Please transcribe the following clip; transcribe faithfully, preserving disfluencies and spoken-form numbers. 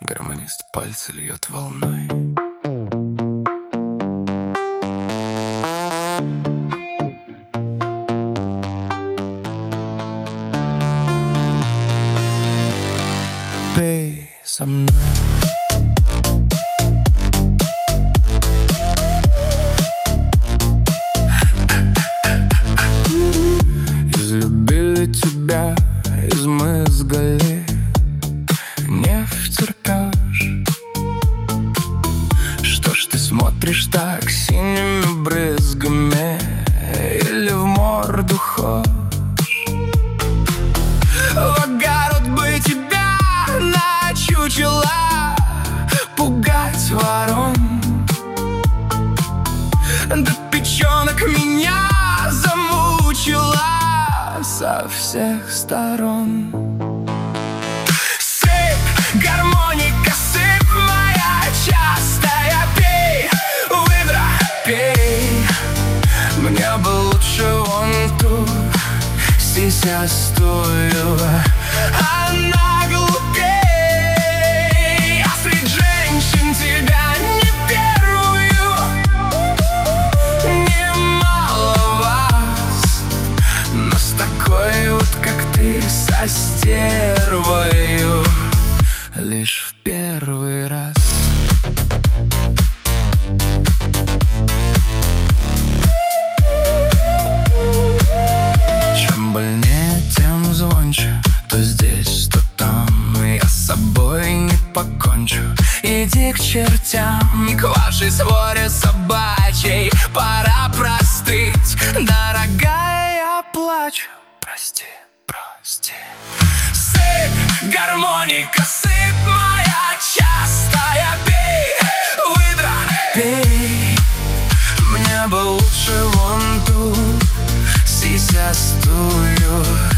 Гармонист пальцы льет волной. Пей со мной. Излюбили тебя, измызгали, не втерпешь. Что ж ты смотришь так синими брызгами, или в морду хочешь? В огород бы тебя на чучело пугать ворон. Да печенок меня замучила со всех сторон. Сыпь, гармоника, сыпь моя частая, пей, выдра, пей. Мне бы лучше вон ту сисястую, она глупей. А среди женщин тебя не первую, немало вас, но с такой вот, как ты, со стервою, лишь в первый раз. Чем больнее, тем звонче, то здесь, то там. Я с собой не покончу. Иди к чертям, к вашей своре собачьей. Пора простыть, дорогая, я плачу. Прости, прости. Сыпь, гармоника, сыпь моя частая, пей, выдра, пей. Мне бы лучше вон ту сисястую.